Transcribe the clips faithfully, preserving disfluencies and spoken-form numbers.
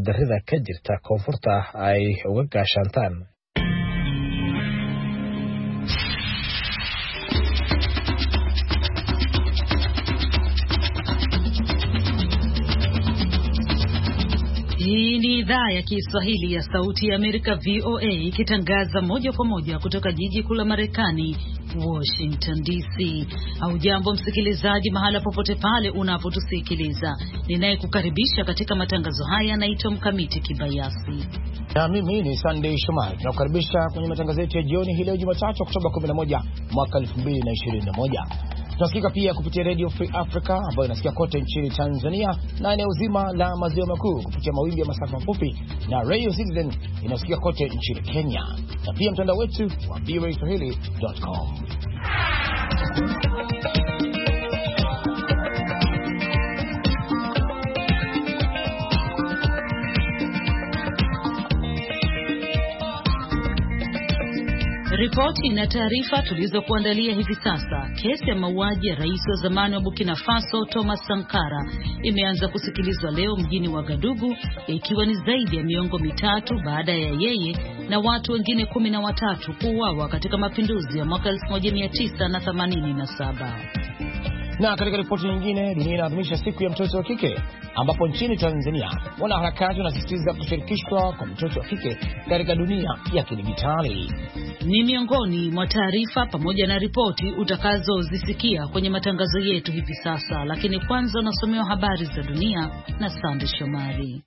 darrida ka jirta koonfurta ay uga gaashantaan. Hii ni idhaa ya Kiswahili ya Sauti ya Amerika V O A ikitangaza moja kwa moja kutoka jiji kuu la Marekani, Washington D C. Hujambo msikilizaji mahala popote pale unapotusikiliza. Ninayekukaribisha katika matangazo haya naitwa Mkamiti Kibayasi. Na mimi ni Sunday Shomari. Tunakukaribisha kwenye matangazo yetu ya jioni hii leo Jumatatu Oktoba kumi na moja mwaka elfu mbili na ishirini na moja. Tunasikika pia kupitia Radio Free Africa ambayo inasikia kote nchini Tanzania na eneo zima la maziwa makuu kupitia mawimbi ya masafa mafupi, na Radio Citizen inasikia kote nchini Kenya, na pia mtandao wetu wa v o a swahili dot com. Ripoti na taarifa tulizokuandalia hivi sasa. Kesi ya mauaji ya rais wa zamani wa Burkina Faso Thomas Sankara imeanza kusikilizwa leo mjini Wagadugu, ikiwa ni zaidi ya miongo mitatu baada ya yeye na watu wengine kumi na watatu kuuawa katika mapinduzi ya mwaka elfu moja mia tisa themanini na saba. Na katika ripoti nyingine, dunia inaadhimisha siku ya mtoto wa kike, ambapo nchini Tanzania wanaharakati wanasisitiza kushirikishwa kwa mtoto wa kike katika dunia ya kidijitali. Ni miongoni mwa taarifa pamoja na ripoti utakazozisikia kwenye matangazo yetu hivi sasa, lakini kwanza unasomewa habari za dunia na Sandi Shomari.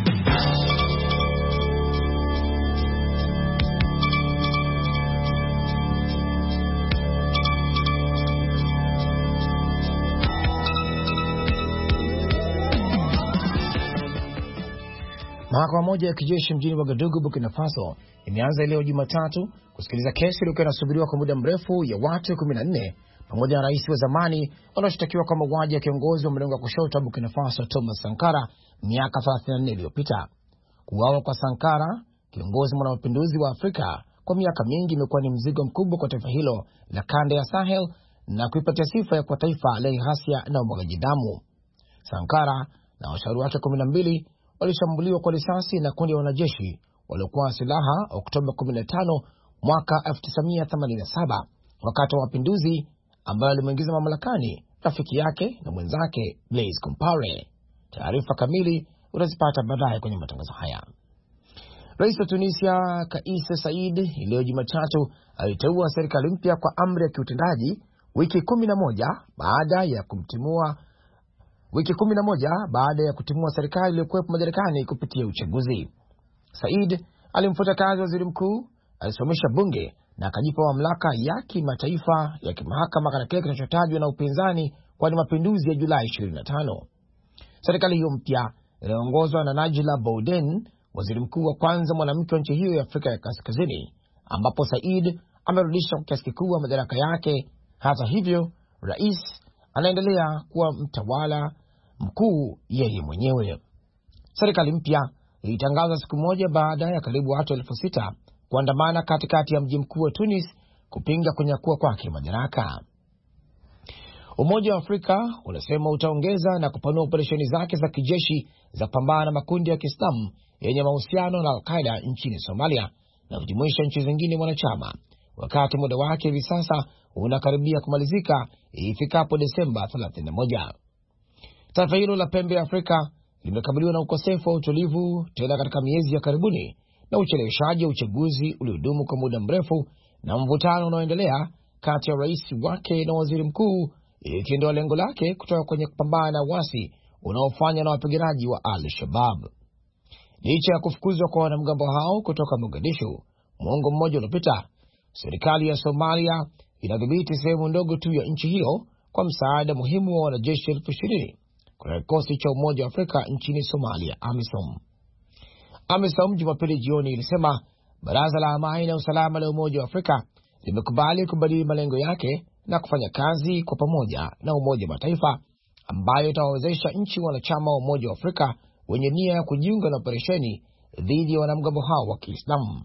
Mahakama moja ya kijeshi mjini Wagadugu, Burkina Faso imeanza leo Jumatatu kusikiliza kesi iliyokuwa inasubiriwa kwa muda mrefu ya watu kumi na nne pamoja na rais wa zamani wanaoshtakiwa kwa mauaji ya kiongozi wa mrengo wa kushoto wa Burkina Faso Thomas Sankara miaka thelathini na nne iliyopita. Kuuawa kwa Sankara, kiongozi mwanamapinduzi wa Afrika, kwa miaka mingi imekuwa ni mzigo mkubwa kwa taifa hilo la kanda ya Sahel na kuipatia sifa ya kwa taifa lenye ghasia na umwagaji damu. Sankara na washauri wake kumi na mbili walishambuliwa kwa risasi na kundi la wanajeshi waliokuwa na silaha Oktoba kumi na tano mwaka elfu tisa mia themanini na saba, wakati wa mapinduzi ambayo alimwingiza mamlakani rafiki yake na mwenzake Blaise Compaore. Taarifa kamili utazipata baadaye kwenye matangazo haya. Rais wa Tunisia Kais Saied leo Jumatatu aliteua serikali mpya kwa amri ya kiutendaji wiki kumi na moja baada ya kumtimua Wiki kumi na moja baada ya kutimua serikali iliyokuwa madarakani kupitia uchaguzi. Said alimfuta kazi waziri mkuu, alisimamisha bunge na akajipa mamlaka ya kimataifa ya kimahakama katika kile kinachotajwa na upinzani kwa ni mapinduzi ya Julai ishirini na tano. Serikali hiyo mpya inaongozwa na Najla Bouden, waziri mkuu wa kwanza mwanamke wa nchi hiyo ya Afrika ya Kaskazini, ambapo Said amerudisha kwa kiasi kikubwa madaraka yake. Hata hivyo, rais anaendelea kuwa mtawala mkuu yeye mwenyewe. Serikali mpya ilitangazwa siku moja baada ya karibu watu elfu sita kuandamana katikati ya mji mkuu wa Tunis kupinga kunyakua kwake madaraka. Umoja wa Afrika unasema utaongeza na kupanua operesheni zake za kijeshi za kupambana na makundi ya Kiislamu yenye mahusiano na Al-Qaeda nchini Somalia na kujumuisha nchi zingine wanachama, wakati muda wake hivi sasa unakaribia kumalizika ifikapo Desemba thelathini na moja. Taifa hilo la pembe ya Afrika limekabiliwa na ukosefu wa utulivu tena katika miezi ya karibuni na ucheleweshaji wa uchaguzi uliodumu kwa muda mrefu na mvutano unaoendelea kati ya rais wake na waziri mkuu, ikiondoa lengo lake kutoka kwenye kupambana na wasi unaofanywa na wapiganaji wa Al-Shabaab. Licha ya kufukuzwa kwa wanamgambo hao kutoka Mogadishu mwongo mmoja uliopita, serikali ya Somalia inadhibiti sehemu ndogo tu ya nchi hiyo kwa msaada muhimu wa wanajeshi elfu ishirini kwa kikosi cha Umoja wa Afrika nchini Somalia, AMISOM. AMISOM Jumapili jioni ilisema Baraza la Amani na Usalama la Umoja wa Afrika limekubali kubadili malengo yake na kufanya kazi kwa pamoja na Umoja wa Mataifa, ambayo itawawezesha nchi wanachama wa Umoja wa Afrika wenye nia ya kujiunga na operesheni dhidi ya wanamgambo hao wa Kiislamu.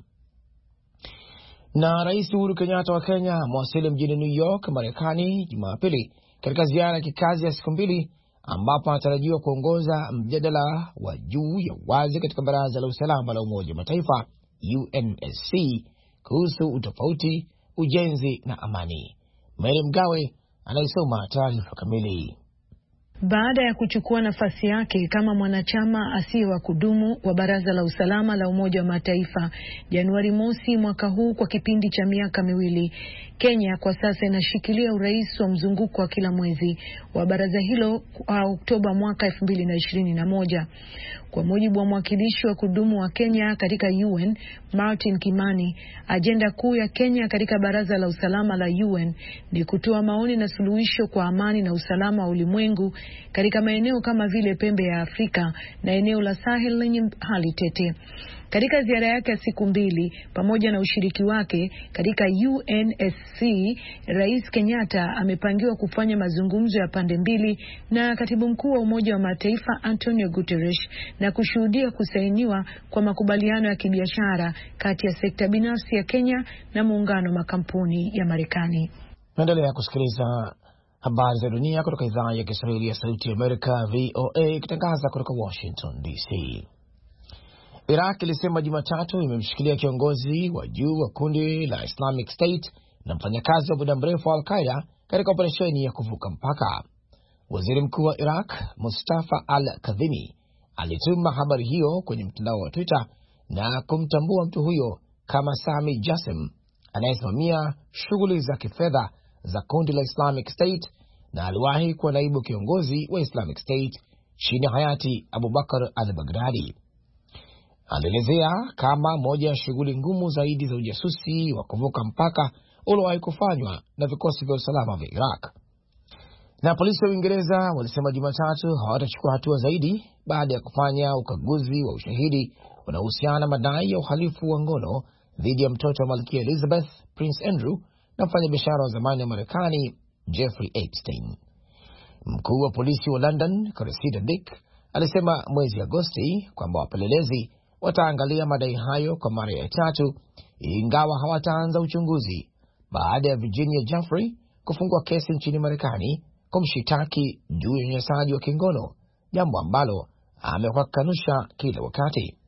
Na Rais Uhuru Kenyatta wa Kenya mwasili mjini New York, Marekani Jumapili katika ziara ya kikazi ya siku mbili ambapo anatarajiwa kuongoza mjadala wa juu ya wazi katika Baraza la Usalama la Umoja wa Mataifa U N S C kuhusu utofauti, ujenzi na amani. Mary Mgawe anaisoma taarifa kamili. Baada ya kuchukua nafasi yake kama mwanachama asiye wa kudumu wa Baraza la Usalama la Umoja wa Mataifa Januari mosi mwaka huu kwa kipindi cha miaka miwili, Kenya kwa sasa inashikilia urais wa mzunguko wa kila mwezi wa baraza hilo kwa Oktoba mwaka elfu mbili na ishirini na moja. Kwa mujibu wa mwakilishi wa kudumu wa Kenya katika U N, Martin Kimani, ajenda kuu ya Kenya katika Baraza la Usalama la U N ni kutoa maoni na suluhisho kwa amani na usalama wa ulimwengu katika maeneo kama vile pembe ya Afrika na eneo la Sahel lenye hali tete. Katika ziara yake ya siku mbili pamoja na ushiriki wake katika U N S C, Rais Kenyatta amepangiwa kufanya mazungumzo ya pande mbili na Katibu Mkuu wa Umoja wa Mataifa Antonio Guterres na kushuhudia kusainiwa kwa makubaliano ya kibiashara kati ya sekta binafsi ya Kenya na muungano wa makampuni ya Marekani. Naendelea kusikiliza habari za dunia kutoka idhaa ya Kiswahili ya Sauti ya Amerika V O A ikitangaza kutoka Washington D C. Iraq ilisema Jumatatu imemshikilia kiongozi wa juu wa kundi la Islamic State na mfanyakazi wa muda mrefu wa Al-Qaeda katika operesheni ya kuvuka mpaka. Waziri Mkuu wa Iraq Mustafa Al-Kadhimi alituma habari hiyo kwenye mtandao wa Twitter na kumtambua mtu huyo kama Sami Jassim, anayesimamia shughuli za kifedha za kundi la Islamic State na aliwahi kuwa naibu kiongozi wa Islamic State chini ya hayati Abu Bakr al-Baghdadi. Alielezea kama moja ya shughuli ngumu zaidi za ujasusi wa kuvuka mpaka uliowahi kufanywa na vikosi vya usalama vya Iraq. Na polisi wa Uingereza walisema Jumatatu hawatachukua hatua zaidi baada ya kufanya ukaguzi wa ushahidi unaohusiana na madai ya uhalifu wa ngono dhidi ya mtoto wa Malkia Elizabeth, Prince Andrew, na mfanyabiashara wa zamani wa Marekani Jeffrey Epstein. Mkuu wa polisi wa London, Cressida Dick, alisema mwezi Agosti kwamba wapelelezi wataangalia madai hayo kwa mara ya tatu, ingawa hawataanza uchunguzi baada ya Virginia Giuffre kufungua kesi nchini Marekani kumshitaki juu ya unyanyasaji wa kingono, jambo ambalo amekuwa kanusha kila wakati.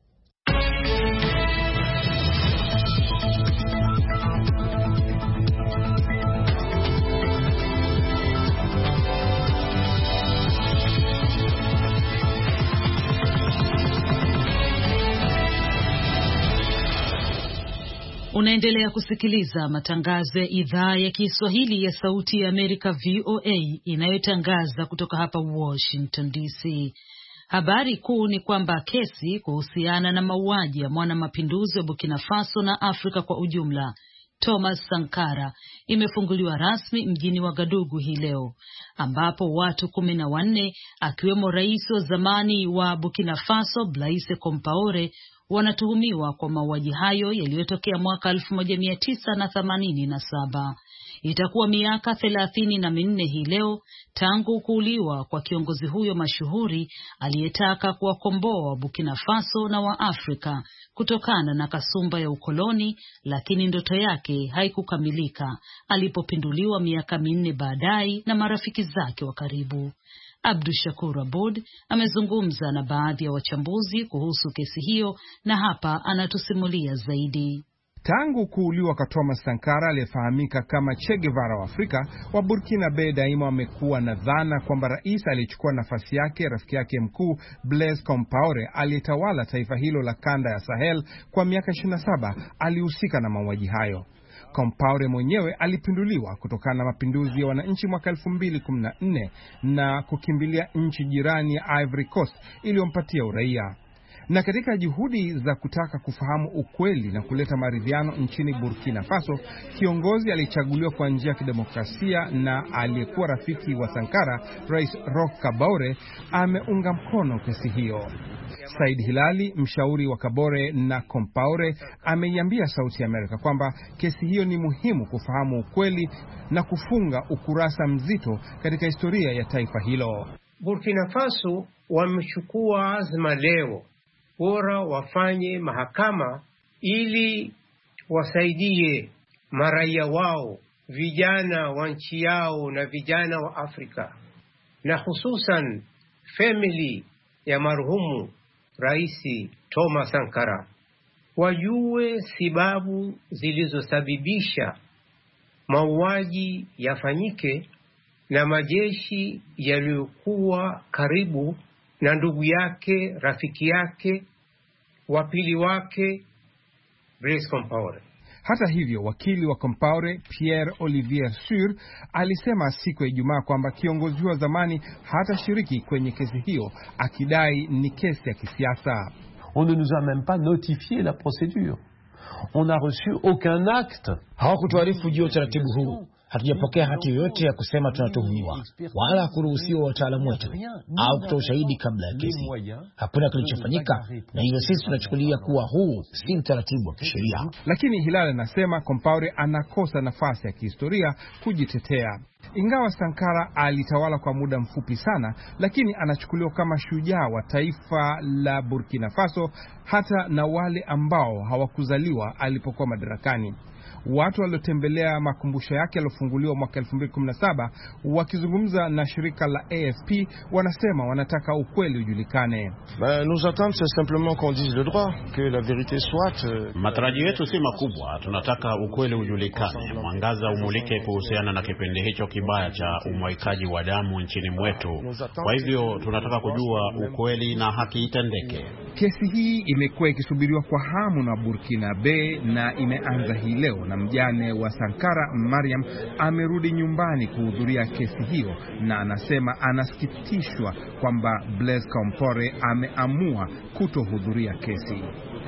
Unaendelea kusikiliza matangazo ya idhaa ya Kiswahili ya Sauti ya Amerika V O A inayotangaza kutoka hapa Washington D C. Habari kuu ni kwamba kesi kuhusiana na mauaji ya mwana mapinduzi wa Burkina Faso na Afrika kwa ujumla Thomas Sankara imefunguliwa rasmi mjini Wagadugu hii leo, ambapo watu kumi na wanne akiwemo rais wa zamani wa Burkina Faso Blaise Compaore wanatuhumiwa kwa mauaji hayo yaliyotokea mwaka elfu moja mia tisa na themanini na saba. Itakuwa miaka thelathini na minne hii leo tangu kuuliwa kwa kiongozi huyo mashuhuri aliyetaka kuwakomboa wa Burkina Faso na wa Afrika kutokana na kasumba ya ukoloni, lakini ndoto yake haikukamilika alipopinduliwa miaka minne baadaye na marafiki zake wa karibu. Abdu Shakur Abud amezungumza na baadhi ya wachambuzi kuhusu kesi hiyo na hapa anatusimulia zaidi. Tangu kuuliwa kwa Thomas Sankara aliyefahamika kama Che Guevara wa Afrika, wa Burkina Faso daima wamekuwa na dhana kwamba rais aliyechukua nafasi yake, rafiki yake mkuu Blaise Compaore, aliyetawala taifa hilo la kanda ya Sahel kwa miaka ishirini na saba, alihusika na mauaji hayo. Compaore mwenyewe alipinduliwa kutokana na mapinduzi ya wananchi mwaka elfu mbili kumi na nne na kukimbilia nchi jirani ya Ivory Coast iliyompatia uraia. Na katika juhudi za kutaka kufahamu ukweli na kuleta maridhiano nchini Burkina Faso, kiongozi alichaguliwa kwa njia ya kidemokrasia na aliyekuwa rafiki wa Sankara, Rais Roch Kabore, ameunga mkono kesi hiyo. Said Hilali, mshauri wa Kabore na Compaore, ameiambia Sauti ya Amerika kwamba kesi hiyo ni muhimu kufahamu ukweli na kufunga ukurasa mzito katika historia ya taifa hilo. Burkina Faso wamechukua azma leo, bora wafanye mahakama ili wasaidie maraia wao, vijana wa nchi yao na vijana wa Afrika. na hususan family ya marhumu Rais Thomas Sankara wajue sababu zilizosababisha mauaji yafanyike na majeshi yaliyokuwa karibu na ndugu yake, rafiki yake, wapili wake Blaise Compaoré. Hata hivyo, wakili wa Compaoré Pierre Olivier Sur alisema siku ya Ijumaa kwamba kiongozi wa zamani hatashiriki kwenye kesi hiyo, akidai ni kesi ya kisiasa. On ne nous a même pas notifié la procédure. On n'a reçu aucun acte. Hawakutuarifu juu ya utaratibu huu. Hatujapokea hati yoyote ya kusema tunatuhumiwa, wala kuruhusiwa wataalamu wetu au kutoa ushahidi kabla ya kesi. Hakuna kilichofanyika, na hivyo sisi tunachukulia kuwa huu si utaratibu wa kisheria. Lakini Hilal anasema Compaoré anakosa nafasi ya kihistoria kujitetea. Ingawa Sankara alitawala kwa muda mfupi sana, lakini anachukuliwa kama shujaa wa taifa la Burkina Faso, hata na wale ambao hawakuzaliwa alipokuwa madarakani. Watu waliotembelea makumbusho yake yalofunguliwa mwaka elfu mbili kumi na saba wakizungumza na shirika la A F P wanasema wanataka ukweli ujulikane. Ben, nous attendons c'est simplement qu'on dise le droit, que la vérité soit. Euh... Matarajio yetu si makubwa, tunataka ukweli ujulikane, mwangaza umulike kuhusiana na kipindi hicho kibaya cha umwaikaji wa damu nchini mwetu. Kwa hivyo tunataka kujua ukweli na haki itendeke. Kesi hii imekuwa ikisubiriwa kwa hamu na Burkinabe na imeanza hii leo, na mjane wa Sankara Mariam amerudi nyumbani kuhudhuria kesi hiyo, na anasema anasikitishwa kwamba Blaise Compaoré ameamua kutohudhuria kesi.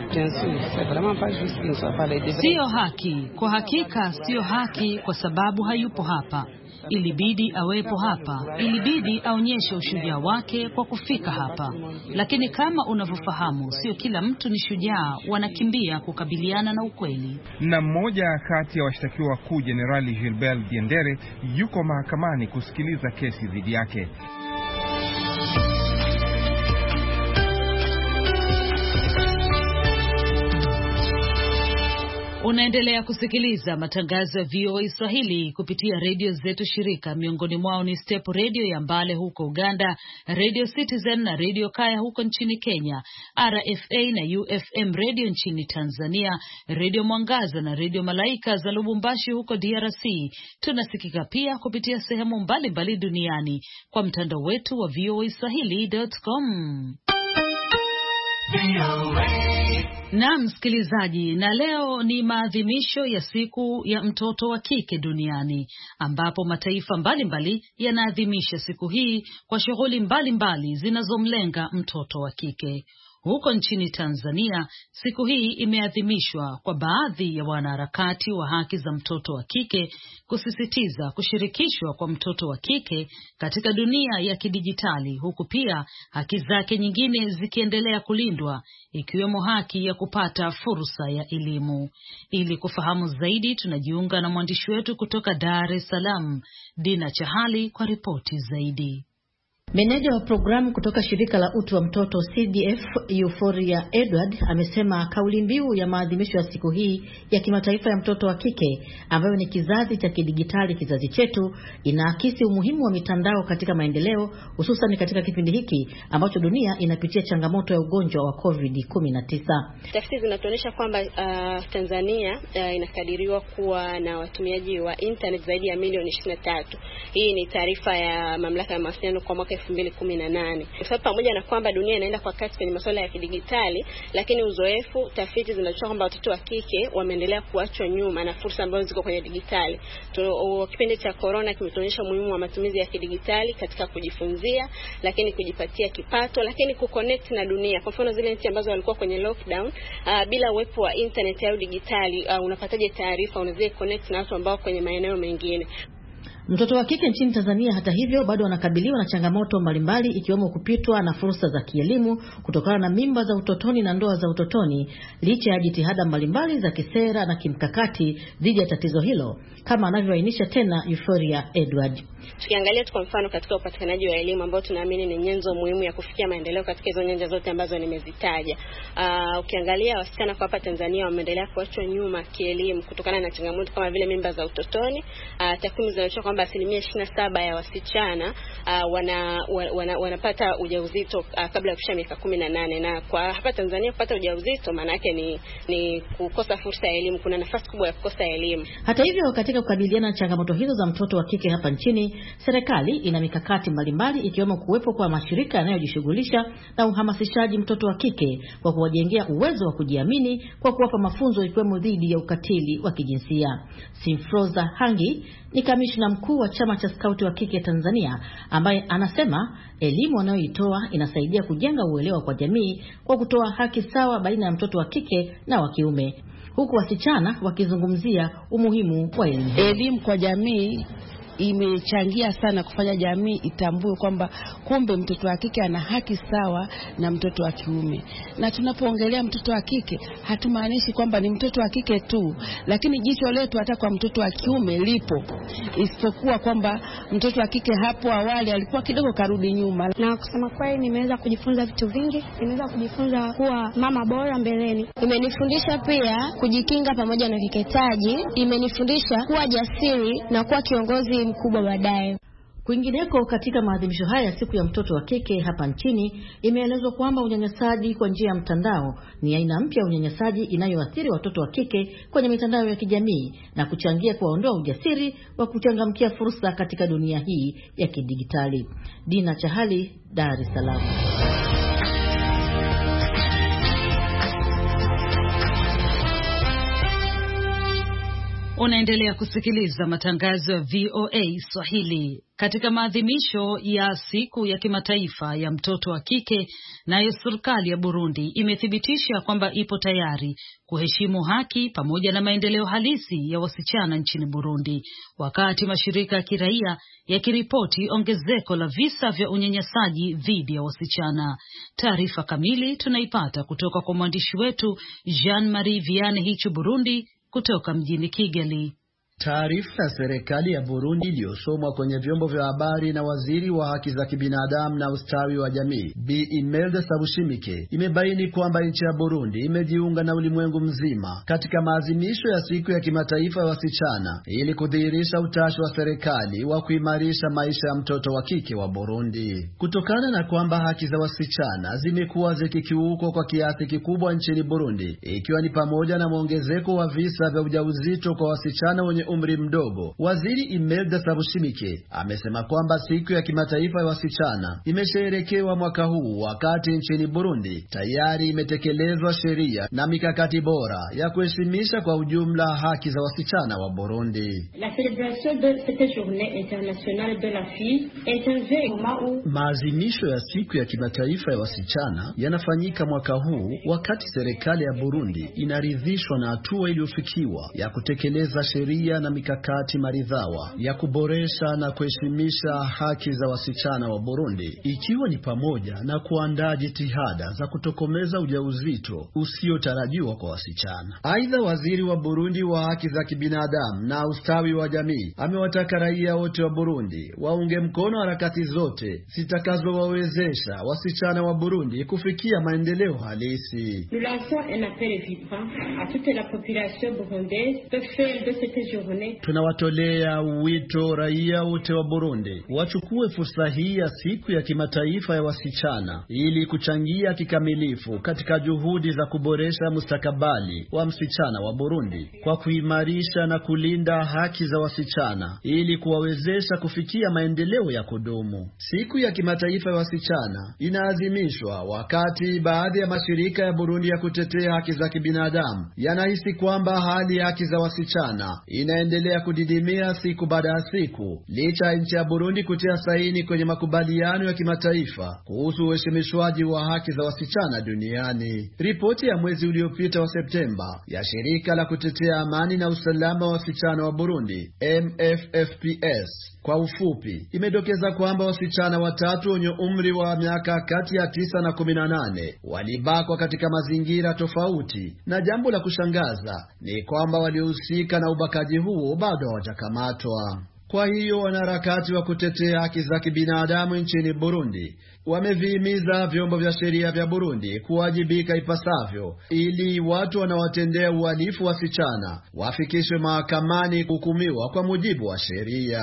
Sio haki, kwa hakika sio haki, kwa sababu hayupo hapa. Ilibidi awepo hapa, ilibidi aonyeshe ushujaa wake kwa kufika hapa. Lakini kama unavyofahamu, sio kila mtu ni shujaa, wanakimbia kukabiliana na ukweli. Na mmoja kati ya washtakiwa wakuu Jenerali Gilbert Diendere yuko mahakamani kusikiliza kesi dhidi yake. Unaendelea kusikiliza matangazo ya V O A Swahili kupitia redio zetu shirika, miongoni mwao ni Step Radio ya Mbale huko Uganda, Radio Citizen na Radio Kaya huko nchini Kenya, R F A na U F M Radio nchini Tanzania, Radio Mwangaza na Radio Malaika za Lubumbashi huko D R C. Tunasikika pia kupitia sehemu mbalimbali duniani kwa mtandao wetu wa V O A Swahili dot com. Na msikilizaji, na leo ni maadhimisho ya siku ya mtoto wa kike duniani, ambapo mataifa mbalimbali yanaadhimisha siku hii kwa shughuli mbalimbali zinazomlenga mtoto wa kike. Huko nchini Tanzania, siku hii imeadhimishwa kwa baadhi ya wanaharakati wa haki za mtoto wa kike kusisitiza kushirikishwa kwa mtoto wa kike katika dunia ya kidijitali, huku pia haki zake nyingine zikiendelea kulindwa, ikiwemo haki ya kupata fursa ya elimu. Ili kufahamu zaidi, tunajiunga na mwandishi wetu kutoka Dar es Salaam, Dina Chahali, kwa ripoti zaidi. Meneja wa programu kutoka shirika la utu wa mtoto C D F Euphoria Edward amesema kauli mbiu ya maadhimisho ya siku hii ya kimataifa ya mtoto wa kike, ambayo ni kizazi cha kidigitali, kizazi chetu, inaakisi umuhimu wa mitandao katika maendeleo, hususan katika kipindi hiki ambacho dunia inapitia changamoto ya ugonjwa wa COVID kumi na tisa. Tafiti zinatuonyesha kwamba uh, Tanzania uh, inakadiriwa kuwa na watumiaji wa internet zaidi ya milioni ishirini na tatu. Hii ni taarifa ya mamlaka ya mawasiliano kwa mwaka elfu mbili kumi na nane. Kwa sababu pamoja na kwamba dunia inaenda kwa kasi kwenye masuala ya kidigitali, lakini uzoefu, tafiti zinatoa kwamba watoto wa kike wameendelea kuachwa nyuma na fursa ambazo ziko kwenye digitali. Kipindi cha corona kimetuonyesha umuhimu wa matumizi ya kidigitali katika kujifunzia, lakini kujipatia kipato, lakini kuconnect na dunia. Kwa mfano zile nchi ambazo walikuwa kwenye lockdown, uh, bila uwepo wa internet au digitali, uh, unapataje taarifa, unaweza connect na watu ambao kwenye maeneo mengine. Mtoto wa kike nchini Tanzania hata hivyo bado anakabiliwa na changamoto mbalimbali, ikiwemo kupitwa na fursa za kielimu kutokana na mimba za utotoni na ndoa za utotoni, licha ya jitihada mbalimbali za kisera na kimkakati dhidi ya tatizo hilo, kama anavyoainisha tena Euphoria Edward. Tukiangalia tu kwa mfano katika upatikanaji wa elimu ambao tunaamini ni nyenzo muhimu ya kufikia maendeleo katika hizo nyanja zote ambazo nimezitaja. Uh, ukiangalia wasichana kwa hapa Tanzania wameendelea kuachwa nyuma kielimu kutokana na changamoto kama vile mimba za utotoni. Uh, takwimu zinaonyesha kwamba kwamba asilimia ishirini na saba ya wasichana uh, wana, wana wanapata ujauzito uh, kabla ya kufikisha miaka kumi na nane, na kwa hapa Tanzania kupata ujauzito maana yake ni ni kukosa fursa ya elimu. Kuna nafasi kubwa ya kukosa elimu. Hata hivyo, katika kukabiliana na changamoto hizo za mtoto wa kike hapa nchini, serikali ina mikakati mbalimbali ikiwemo kuwepo kwa mashirika yanayojishughulisha na uhamasishaji mtoto wa kike kwa kuwajengea uwezo wa kujiamini kwa kuwapa mafunzo ikiwemo dhidi ya ukatili wa kijinsia. Simfroza Hangi ni kamishna mkuu wa chama cha skauti wa kike Tanzania, ambaye anasema elimu wanayoitoa inasaidia kujenga uelewa kwa jamii kwa kutoa haki sawa baina ya mtoto wa kike na wa kiume, huku wasichana wakizungumzia umuhimu wa elimu. Elimu kwa jamii imechangia sana kufanya jamii itambue kwamba kumbe mtoto wa kike ana haki sawa na mtoto wa kiume. Na tunapoongelea mtoto wa kike hatumaanishi kwamba ni mtoto wa kike tu, lakini jicho letu hata kwa mtoto wa kiume lipo, isipokuwa kwamba mtoto wa kike hapo awali alikuwa kidogo karudi nyuma. Na kusema kweli nimeweza kujifunza vitu vingi, nimeweza kujifunza kuwa mama bora mbeleni. Imenifundisha pia kujikinga pamoja na viketaji, imenifundisha kuwa jasiri na kuwa kiongozi mkubwa baadaye. Kwingineko, katika maadhimisho haya ya siku ya mtoto wa kike hapa nchini, imeelezwa kwamba unyanyasaji kwa njia ya mtandao ni aina mpya ya unyanyasaji inayoathiri watoto wa kike kwenye mitandao ya kijamii na kuchangia kuwaondoa ujasiri wa kuchangamkia fursa katika dunia hii ya kidigitali. Dina Chahali, Dar es Salaam. Unaendelea kusikiliza matangazo ya V O A Swahili. Katika maadhimisho ya siku ya kimataifa ya mtoto wa kike, nayo serikali ya Burundi imethibitisha kwamba ipo tayari kuheshimu haki pamoja na maendeleo halisi ya wasichana nchini Burundi, wakati mashirika ya kiraia yakiripoti ongezeko la visa vya unyanyasaji dhidi ya wasichana. Taarifa kamili tunaipata kutoka kwa mwandishi wetu Jean-Marie Vianney hicho Burundi kutoka mjini Kigali. Taarifa ya serikali ya Burundi iliyosomwa kwenye vyombo vya habari na waziri wa haki za kibinadamu na ustawi wa jamii Bi Imelda Sabushimike imebaini kwamba nchi ya Burundi imejiunga na ulimwengu mzima katika maadhimisho ya siku ya kimataifa ya wasichana ili kudhihirisha utashi wa serikali wa kuimarisha maisha ya mtoto wa kike wa Burundi. Kutokana na kwamba haki za wasichana zimekuwa zikikiukwa kwa kiasi kikubwa nchini Burundi, ikiwa ni pamoja na mwongezeko wa visa vya ujauzito kwa wasichana wenye umri mdogo, waziri Imelda Sabushimike amesema kwamba siku ya kimataifa ya wasichana imesherekewa mwaka huu wakati nchini Burundi tayari imetekelezwa sheria na mikakati bora ya kuheshimisha kwa ujumla haki za wasichana wa Burundi. La celebration de cette journée internationale de la fille intervient. Maadhimisho ya siku ya kimataifa ya wasichana yanafanyika mwaka huu wakati serikali ya Burundi inaridhishwa na hatua iliyofikiwa ya kutekeleza sheria na mikakati maridhawa ya kuboresha na kuheshimisha haki za wasichana wa Burundi, ikiwa ni pamoja na kuandaa jitihada za kutokomeza ujauzito usiotarajiwa kwa wasichana. Aidha, waziri wa Burundi wa haki za kibinadamu na ustawi wa jamii amewataka raia wote wa Burundi waunge mkono harakati zote zitakazowawezesha wasichana wa Burundi kufikia maendeleo halisi. Nous lançons un appel vibrant à toute la population burundaise de faire de cette journée. Tunawatolea wito raia wote wa Burundi wachukue fursa hii ya siku ya kimataifa ya wasichana ili kuchangia kikamilifu katika juhudi za kuboresha mustakabali wa msichana wa Burundi kwa kuimarisha na kulinda haki za wasichana ili kuwawezesha kufikia maendeleo ya kudumu. Siku ya kimataifa ya wasichana inaadhimishwa wakati baadhi ya mashirika ya Burundi ya kutetea haki za kibinadamu yanahisi kwamba hali ya haki za wasichana inaendelea kudidimia siku baada ya siku, licha ya nchi ya Burundi kutia saini kwenye makubaliano ya kimataifa kuhusu uheshimishwaji wa haki za wasichana duniani. Ripoti ya mwezi uliopita wa Septemba ya shirika la kutetea amani na usalama wa wasichana wa Burundi, M F F P S kwa ufupi, imedokeza kwamba wasichana watatu wenye umri wa miaka kati ya tisa na kumi na nane walibakwa katika mazingira tofauti, na jambo la kushangaza ni kwamba waliohusika na ubakaji huo bado hawajakamatwa. Kwa hiyo wanaharakati wa kutetea haki za kibinadamu nchini Burundi wamevihimiza vyombo vya sheria vya Burundi kuwajibika ipasavyo ili watu wanaowatendea uhalifu wasichana wafikishwe mahakamani kuhukumiwa kwa mujibu wa sheria.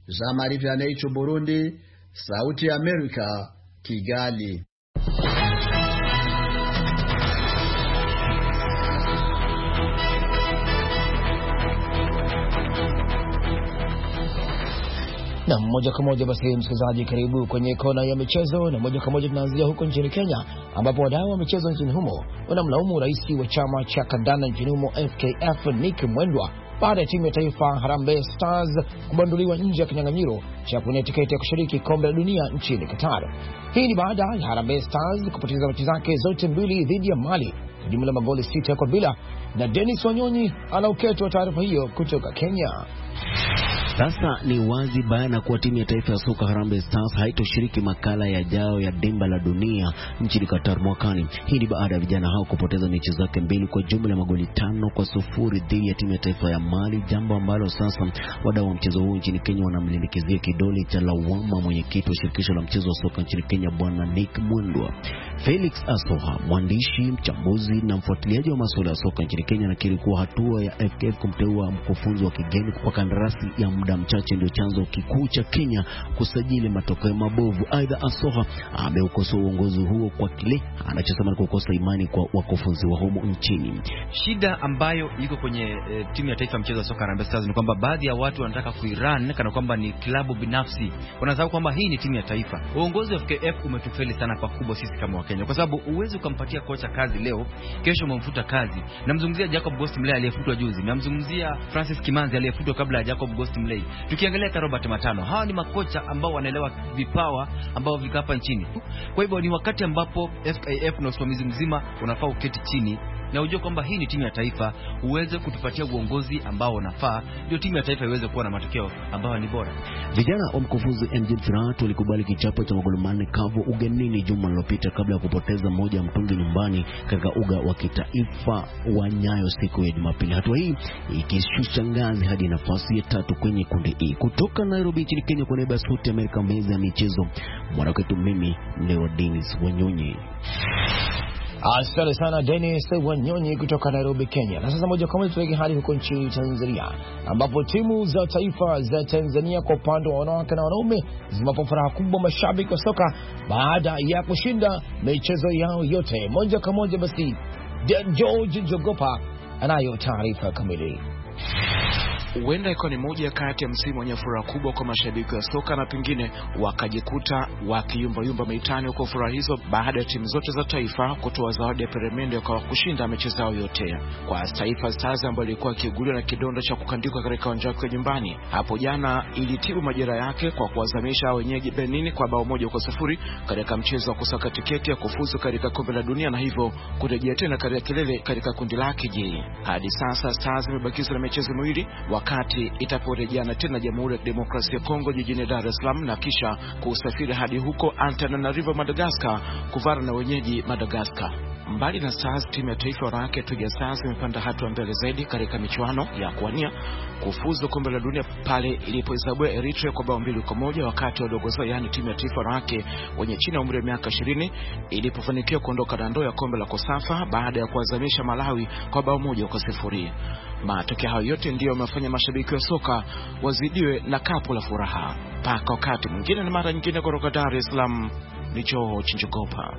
Jean-Marie Vianney, Burundi, Sauti ya Amerika, Kigali. Na moja kwa moja basi msikilizaji, karibu kwenye kona ya michezo, na moja kwa moja tunaanzia huko nchini Kenya ambapo wadau wa michezo nchini humo wanamlaumu rais wa chama cha kandanda nchini humo F K F Nick Mwendwa baada ya timu ya taifa Harambee Stars kubanduliwa nje ya kinyang'anyiro cha kuwania tiketi ya kushiriki kombe la dunia nchini Qatar. Hii ni baada ya Harambee Stars kupoteza mechi zake zote mbili dhidi ya Mali kwa jumla magoli sita kwa bila, na Dennis Wanyonyi anauketwa taarifa hiyo kutoka Kenya. Sasa ni wazi bayana kuwa timu ya taifa ya soka Harambee Stars haitoshiriki makala yajayo ya dimba la dunia nchini Qatar mwakani. Hii ni baada ya vijana hao kupoteza mechi zake mbili kwa jumla ya magoli tano kwa sufuri dhidi ya timu ya taifa ya Mali, jambo ambalo sasa wadau wa mchezo huu nchini Kenya wanamlilikizia kidole cha lawama mwenyekiti wa shirikisho la mchezo wa soka nchini Kenya Bwana Nick Mwendwa. Felix Asoha, mwandishi, mchambuzi na mfuatiliaji wa masuala ya soka nchini Kenya, anakiri kuwa hatua ya F K F kumteua mkufunzi wa kigeni kwa kandarasi ya muda mchache ndio chanzo kikuu cha Kenya kusajili matokeo mabovu. Aidha, Asoha ameukosoa uongozi huo kwa kile anachosema ni kukosa imani kwa wakufunzi wa humo nchini. Shida ambayo iko kwenye e, timu ya taifa mchezo wa soka Harambee Stars ni kwamba baadhi ya watu wanataka kuiran kana kwamba ni klabu binafsi. Wanasahau kwamba hii ni timu ya taifa. Uongozi wa F K F umetufeli sana pakubwa sisi kama Wakenya, kwa sababu uwezi ukampatia kocha kazi leo, kesho umemfuta kazi. Namzungumzia Jacob Ghost Mulee aliyefutwa juzi, namzungumzia Francis Kimanzi aliyefutwa kabla ya Jacob Ghost Mulee. Tukiangalia hata Robert Matano, hawa ni makocha ambao wanaelewa vipawa ambao viko hapa nchini. Kwa hivyo ni wakati ambapo F K F na usimamizi mzima unafaa uketi chini na ujue kwamba hii ni timu ya taifa, uweze kutupatia uongozi ambao unafaa ndio timu ya taifa iweze kuwa na matokeo ambayo ni bora. Vijana wa mkufunzi M J Firat walikubali kichapo cha magoli manne kavu ugenini juma lililopita kabla ya kupoteza moja ya mtungi nyumbani katika uga wa kitaifa wa Nyayo siku ya Jumapili. Hatua hii ikishusha ngazi hadi nafasi ya tatu kwenye kundi E. Kutoka Nairobi nchini Kenya kwa niaba ya Sauti ya Amerika, meza ya michezo, mwanakwetu mimi Leo Dennis Wanyonyi. Asante sana Dennis Wanyonyi kutoka Nairobi, Kenya. Na sasa moja kwa moja tuelekee hadi huko nchini Tanzania ambapo timu za taifa za Tanzania kwa upande wa wanawake na wanaume zimewapa furaha kubwa mashabiki wa soka baada ya kushinda michezo yao yote. Moja kwa moja basi George Jogopa anayo taarifa kamili. Huenda ikawa ni moja kati ya msimu wenye furaha kubwa kwa mashabiki wa soka, na pengine wakajikuta wakiyumba-yumba mitani kwa furaha hizo baada ya timu zote za taifa kutoa zawadi ya peremende kwa kushinda mechi zao yote. Kwa Taifa Stars ambayo ilikuwa kiuguliwa na kidonda cha kukandikwa katika uwanja wake nyumbani, hapo jana ilitibu majera yake kwa kuwazamisha wenyeji Benin kwa bao moja kwa sifuri katika mchezo wa kusaka tiketi ya kufuzu katika kombe la dunia, na hivyo kurejea tena katika kilele katika kundi lake J. Hadi sasa Stars imebakizwa na michezo miwili wakati itaporejeana tena Jamhuri ya Kidemokrasia ya Kongo jijini Dar es Salaam na kisha kusafiri hadi huko Antananarivo, Madagascar kuvara na wenyeji Madagascar. Mbali na Stars, timu ya taifa wanawake Twiga Stars imepanda hatua mbele zaidi katika michuano ya kuwania kufuzu kombe la dunia pale ilipoizabua Eritrea kwa bao mbili kwa moja wakati wadogo zao, yani timu ya taifa wanawake wenye chini ya umri wa miaka ishirini ilipofanikiwa kuondoka na ndoo ya kombe la Kosafa baada ya kuazamisha Malawi kwa bao moja kwa sifuri. Matokeo hayo yote ndio yamefanya mashabiki wa soka wazidiwe na kapu la furaha. Paka wakati mwingine na mara nyingine kutoka Dar es Salaam ni George Njogopa.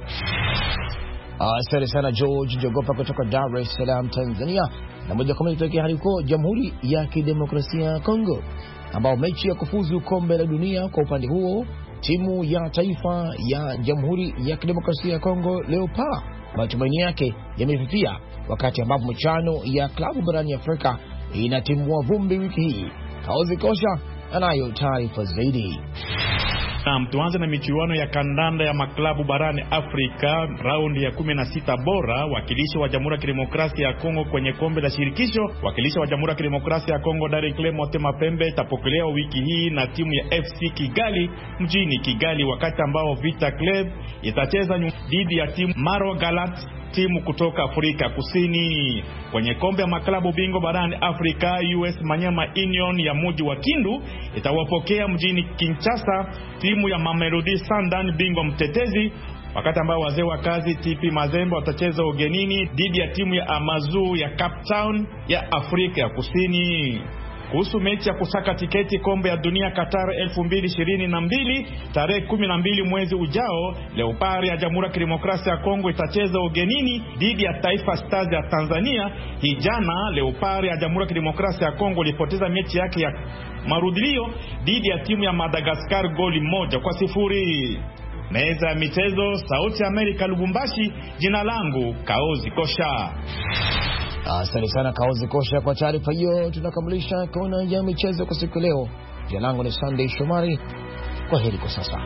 Asante sana George Njogopa kutoka Dar es Salaam, Tanzania. Na moja kwa moja tuelekea hadi huko Jamhuri ya Kidemokrasia ya Kongo ambao mechi ya kufuzu kombe la dunia kwa upande huo timu ya taifa ya Jamhuri ya Kidemokrasia ya Kongo Leopards matumaini yake yamefifia wakati ambapo michuano ya klabu barani Afrika inatimua vumbi wiki hii. Kaozi Kosha anayo taarifa zaidi. Na tuanze na michuano ya kandanda ya maklabu barani Afrika raundi ya kumi na sita bora. Wakilishi wa Jamhuri ya Kidemokrasia ya Kongo kwenye kombe la shirikisho, wakilishi wa Jamhuri ya Kidemokrasia ya Kongo Dar es Salaam Motema Pembe itapokelewa wiki hii na timu ya F C Kigali mjini Kigali, wakati ambao Vita Club itacheza dhidi ya timu Maro Galat, timu kutoka Afrika Kusini. Kwenye kombe ya maklabu bingwa barani Afrika, U S Manyema Union ya mji wa Kindu itawapokea mjini Kinshasa timu ya Mamelodi Sundowns bingwa mtetezi, wakati ambao wazee wa kazi T P Mazembe watacheza ugenini dhidi ya timu ya Amazulu ya Cape Town ya Afrika ya Kusini. kuhusu mechi ya kusaka tiketi kombe ya dunia Qatar elfu mbili ishirini na mbili tarehe kumi na mbili mwezi ujao. Leopard ya Jamhuri ya Kidemokrasia ya Kongo itacheza ugenini dhidi ya Taifa Stars ya Tanzania. Hii jana Leopard ya Jamhuri ya Kidemokrasia ya Kongo ilipoteza mechi yake ya marudilio dhidi ya timu ya Madagascar goli moja kwa sifuri. Meza ya michezo, Sauti ya Amerika, Lubumbashi. Jina langu Kaozi Kosha. Asante sana Kaozi Kosha kwa taarifa hiyo. Tunakamilisha kona ya michezo kwa siku leo. Jina langu ni Sunday Shomari. Kwa heri kwa sasa.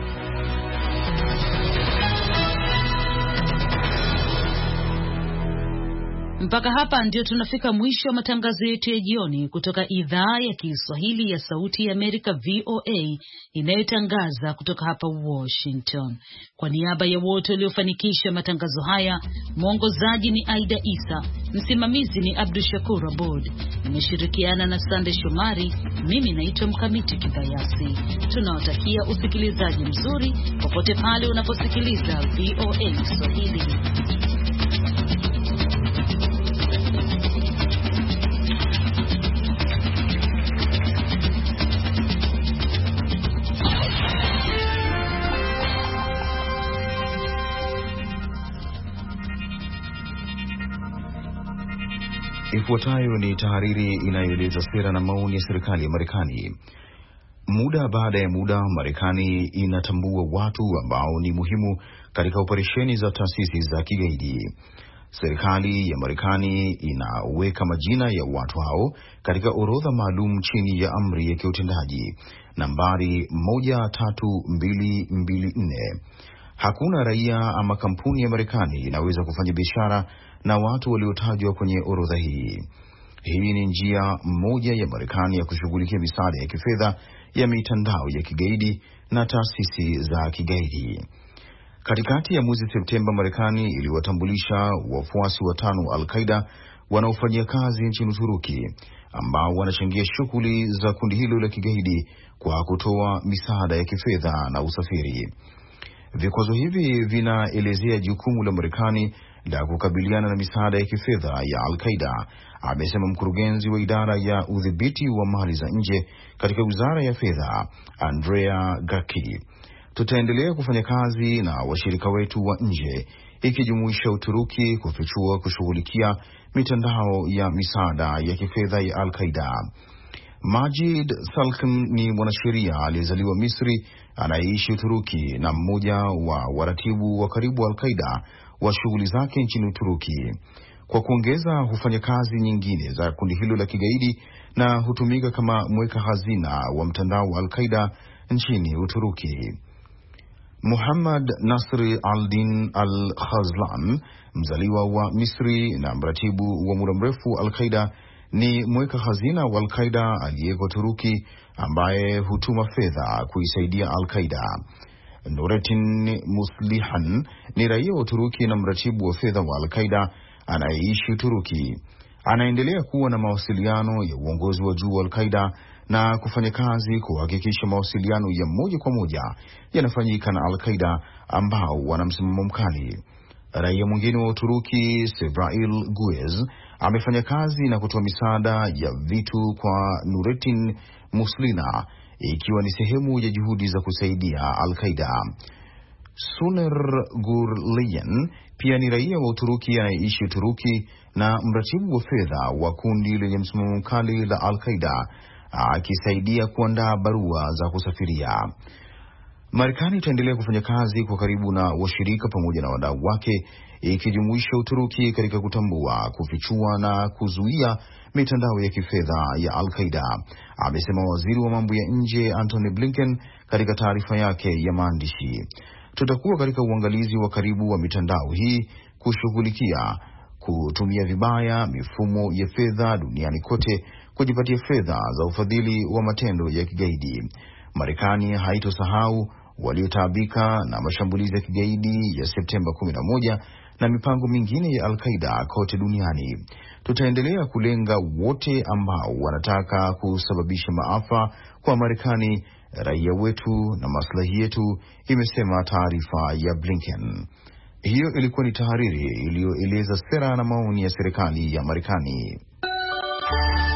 Mpaka hapa ndio tunafika mwisho wa matangazo yetu ya jioni kutoka idhaa ya Kiswahili ya Sauti ya Amerika V O A inayotangaza kutoka hapa Washington. Kwa niaba ya wote waliofanikisha matangazo haya, mwongozaji ni Aida Isa, msimamizi ni Abdul Shakur Abod, nimeshirikiana na Sande Shomari. Mimi naitwa Mkamiti Kibayasi. Tunawatakia usikilizaji mzuri popote pale unaposikiliza V O A Swahili. Ifuatayo ni tahariri inayoeleza sera na maoni ya serikali ya Marekani. Muda baada ya muda, Marekani inatambua watu ambao ni muhimu katika operesheni za taasisi za kigaidi. Serikali ya Marekani inaweka majina ya watu hao katika orodha maalum chini ya amri ya kiutendaji nambari moja tatu mbili mbili nne. Hakuna raia ama kampuni ya Marekani inaweza kufanya biashara na watu waliotajwa kwenye orodha hii. Hii ni njia moja ya Marekani ya kushughulikia misaada ya kifedha ya mitandao ya kigaidi na taasisi za kigaidi. Katikati ya mwezi Septemba, Marekani iliwatambulisha wafuasi watano wa Al-Qaeda wanaofanyia kazi nchini Uturuki ambao wanachangia shughuli za kundi hilo la kigaidi kwa kutoa misaada ya kifedha na usafiri. Vikwazo hivi vinaelezea jukumu la Marekani la kukabiliana na misaada ya kifedha ya Al-Qaeda, amesema mkurugenzi wa idara ya udhibiti wa mali za nje katika Wizara ya Fedha, Andrea Gaki. Tutaendelea kufanya kazi na washirika wetu wa nje ikijumuisha Uturuki kufichua kushughulikia mitandao ya misaada ya kifedha ya Al-Qaeda. Majid Salkin ni mwanasheria aliyezaliwa Misri anayeishi Uturuki na mmoja wa waratibu wa karibu wa Al-Qaeda wa shughuli zake nchini Uturuki. Kwa kuongeza, hufanya kazi nyingine za kundi hilo la kigaidi na hutumika kama mweka hazina wa mtandao wa Al-Qaeda nchini Uturuki. Muhammad Nasri al-Din al-Khazlan, mzaliwa wa Misri na mratibu wa muda mrefu Al-Qaeda, ni mweka hazina wa Al-Qaeda aliyeko Turuki ambaye hutuma fedha kuisaidia Al-Qaeda. Nurettin Muslihan ni raia wa Turuki na mratibu wa fedha wa Al-Qaeda anayeishi Turuki. Anaendelea kuwa na mawasiliano ya uongozi wa juu wa Al-Qaeda na kufanya kazi kuhakikisha mawasiliano ya moja kwa moja yanafanyika na Al-Qaeda ambao wana msimamo mkali. Raia mwingine wa Uturuki, Sevrail Guez, amefanya kazi na kutoa misaada ya vitu kwa Nurettin Muslina, ikiwa ni sehemu ya juhudi za kusaidia Al-Qaeda. Suner Gurlian pia ni raia wa Uturuki anayeishi Uturuki na mratibu wa fedha wa kundi lenye msimamo mkali la Al-Qaeda, akisaidia kuandaa barua za kusafiria. Marekani itaendelea kufanya kazi kwa karibu na washirika pamoja na wadau wake, ikijumuisha Uturuki katika kutambua, kufichua na kuzuia mitandao ya kifedha ya Al-Qaeda, amesema waziri wa mambo ya nje Antony Blinken katika taarifa yake ya maandishi. Tutakuwa katika uangalizi wa karibu wa mitandao hii kushughulikia kutumia vibaya mifumo ya fedha duniani kote kujipatia fedha za ufadhili wa matendo ya kigaidi. Marekani haitosahau waliotaabika na mashambulizi ya kigaidi ya Septemba kumi na moja na mipango mingine ya Al-Qaeda kote duniani. Tutaendelea kulenga wote ambao wanataka kusababisha maafa kwa Marekani, raia wetu na maslahi yetu, imesema taarifa ya Blinken. Hiyo ilikuwa ni tahariri iliyoeleza sera na maoni ya serikali ya Marekani.